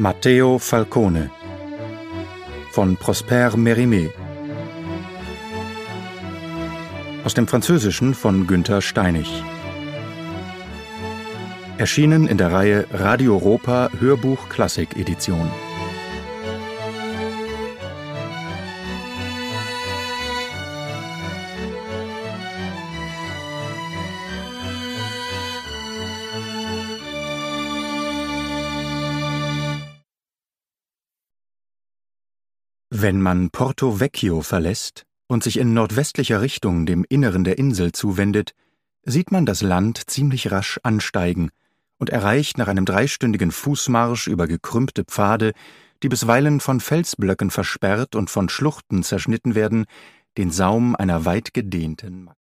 Matteo Falcone von Prosper Mérimée. Aus dem Französischen von Günther Steinig. Erschienen in der Reihe Radio Europa Hörbuch Klassik Edition. Wenn man Porto Vecchio verlässt und sich in nordwestlicher Richtung dem Inneren der Insel zuwendet, sieht man das Land ziemlich rasch ansteigen und erreicht nach einem 3-stündigen Fußmarsch über gekrümmte Pfade, die bisweilen von Felsblöcken versperrt und von Schluchten zerschnitten werden, den Saum einer weit gedehnten